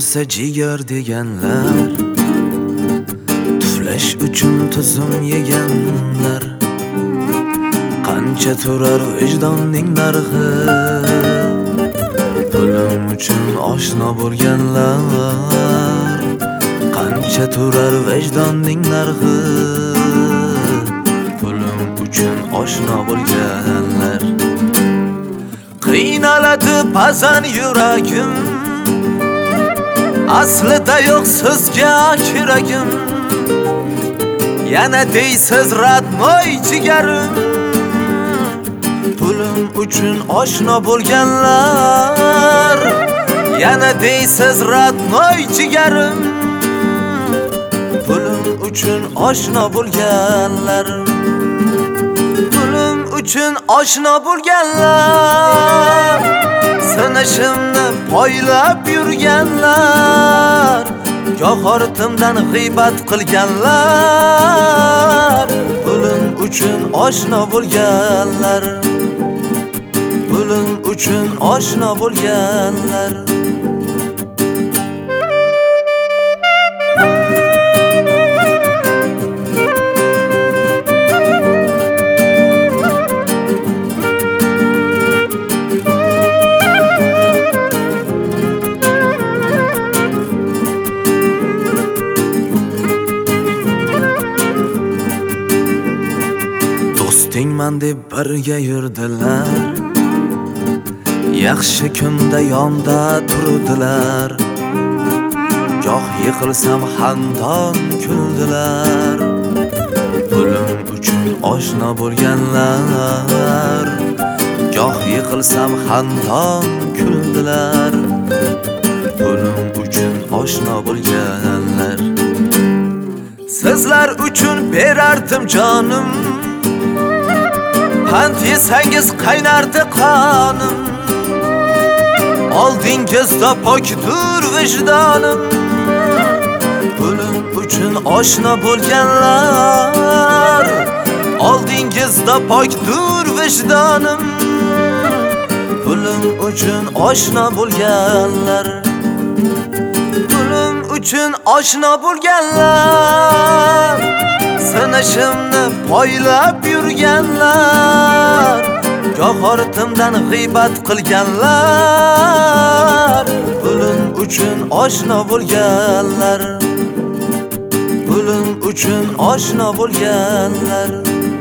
bo'lsa jigar deganlar, tuflash uchun tuzum yeganlar. Qancha turar vijdonning narxi, pulim uchun oshno bo'lganlar. Qancha turar vijdonning narxi, pulim uchun oshno bo'lganlar. Qiynaladi ba'zan yuragim, aslida yo'q sizga kiragim. Yana deysiz radnoy jigarim, pulim uchun oshno bo'lganlar. Yana deysiz radnoy jigarim, pulim uchun oshno bo'lganlar. Pulim uchun oshno bo'lganlar, sinishimni poylab yurganlar. Goh ortimdan g'iybat qilganlar, pulim uchun oshno bo'lganlar. Pulim uchun oshno bo'lganlar. Do'stingman deb birga yurdilar, yaxshi kunda yonda turdilar. Goh yiqilsam xandon kuldilar, pulim uchun oshno bo'lganlar. Goh yiqilsam xandon kuldilar, pulim uchun oshno bo'lganlar. Sizlar uchun berardim jonim, pand yesangiz qaynardi qonim. Oldingizda pokdur vijdonim, pulim uchun oshno bo'lganlar. Oldingizda pokdur vijdonim, pulim uchun oshno bo'lganlar. Pulim uchun oshno bo'lganlar, sinishimni poylab yurganlar. Goh ortimdan g'iybat qilganlar, pulim uchun oshno bo'lganlar. Pulim uchun oshno bo'lganlar.